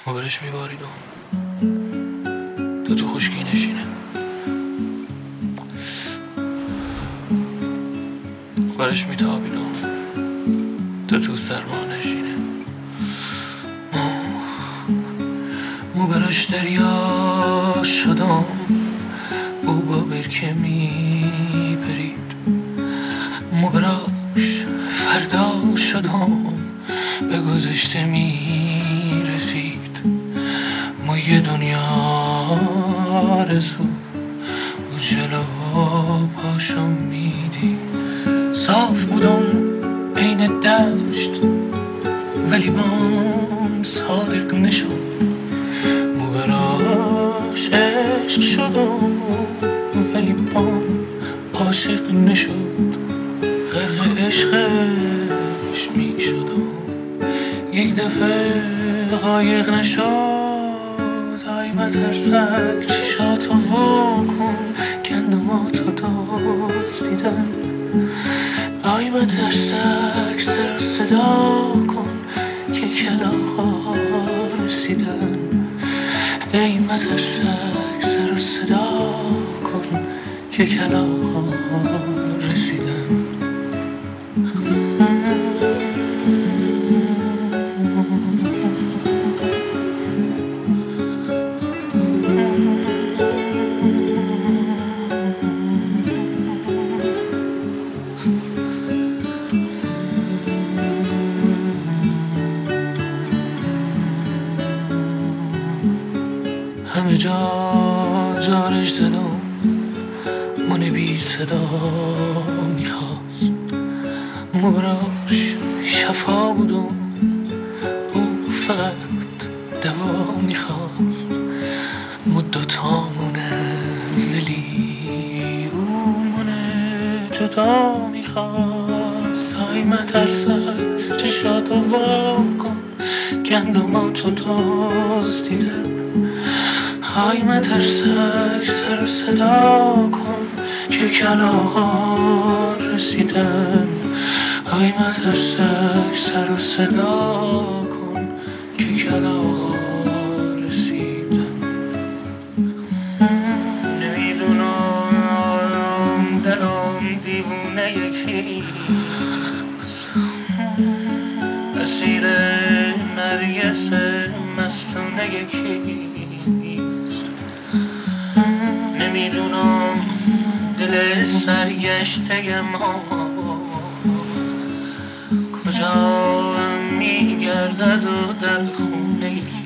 برش میباریدم تو خشکی نشینه، برش میتابیدم تو سرما نشینه. مو برش دریا شدم، او با برکه میپرید. مو براش فردا شدم، به گذشته میرسید. ما یه دنیا رسو او جلو پاشم میدید. صاف بودم بین دشت ولی بام صادق نشد. مو براش عشق شدم ولی بام عاشق نشد. غرق عشقش میشدم یک دفعه غایق نشد. آی مترسک چشاتو واکن گندماتو دزدیدن. آی مترسک سر و صدا کن که کلاغا رسیدن. ای مترسک سر و صدا کن که کلاغا رسیدن. همه جا جارش زدم، من بی صدا میخواست. مو براش شفا بودم، او فقط دوا میخواست. مو دوتامونه ولی او منه جدا میخواست. آی مترسک چشاتو وا کن گندماتو دزدیدن. آی مترسک سر و صدا کن که کلاغا رسیدن. آی مترسک سر و صدا کن که کلاغا رسیدن. نمیدونم دلم دیوونه یکیست، اسیر نرگس مستونه یکیست. نمیدونم دل سرگشته ما کجا میگردد و در خونه